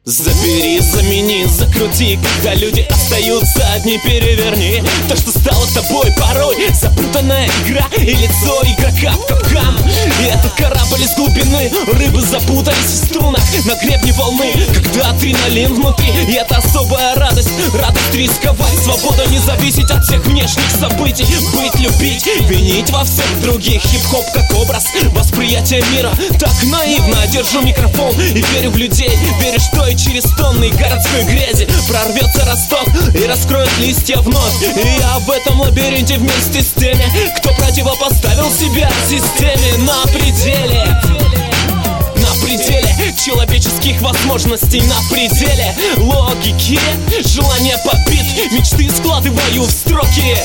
Забери, замени, закрути, когда люди остаются одни, переверни то, что стало тобой порой. Запутанная игра и лицо игрока в капкан. И этот корабль из глубины, рыбы запутались в струнах на гребне волны. Когда адреналин внутри, и это особая радость. Радость рисковать, свобода не зависеть от всех внешних событий. Быть, любить, винить во всех других. Хип-хоп как образ восприятия мира. Так наивно держу микрофон и верю в людей. Верю, что и через тонны городской грязи прорвется росток и раскроет листья вновь. И я в этом лабиринте вместе с теми, кто противопоставил себя системе. На пределе человеческих возможностей, на пределе логики, желания побит, мечты складываю в строки.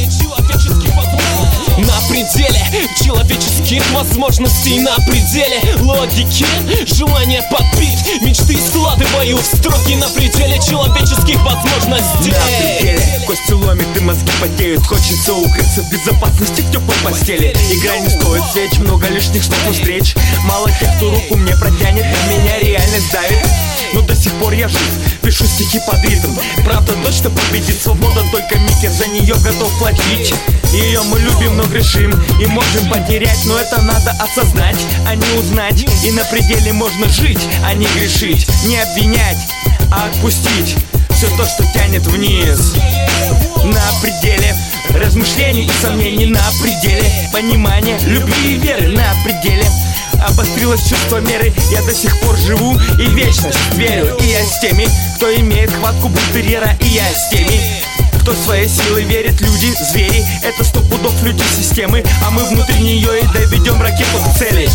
На пределе человеческих возможностей, на пределе логики, желания подбить, мечты складываю в строки. На пределе человеческих возможностей. На пределе кости ломит и мозги потеют. Хочется укрыться в безопасности в теплой постели. Игра не стоит свеч, много лишних слов и встреч. Мало тех, кто руку мне протянет, меня реальность давит. Но до сих пор я жив, пишу стихи под ритм. Правда точно победит, свобода только Микер за нее готов платить. Ее мы любим, но грешим и можем потерять. Но это надо осознать, а не узнать. И на пределе можно жить, а не грешить. Не обвинять, а отпустить все то, что тянет вниз. На пределе размышлений и сомнений, на пределе понимания, любви и веры, на пределе обострилось чувство меры. Я до сих пор живу и в вечность верю. И я с теми, кто имеет хватку бультерьера. И я с теми, кто в своей силы верит. Люди, звери, это 100 пудов люди системы. А мы внутри нее и доведем ракету к цели.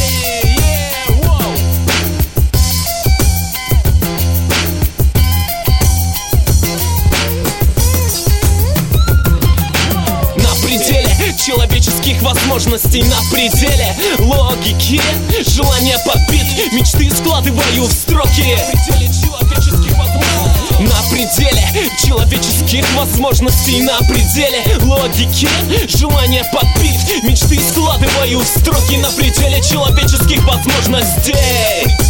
Человеческих возможностей, на пределе логики, желания подбит, мечты складываю в строки. На пределе человеческих возможностей, на пределе логики, желания подбит, мечты складываю в строки. На пределе человеческих возможностей.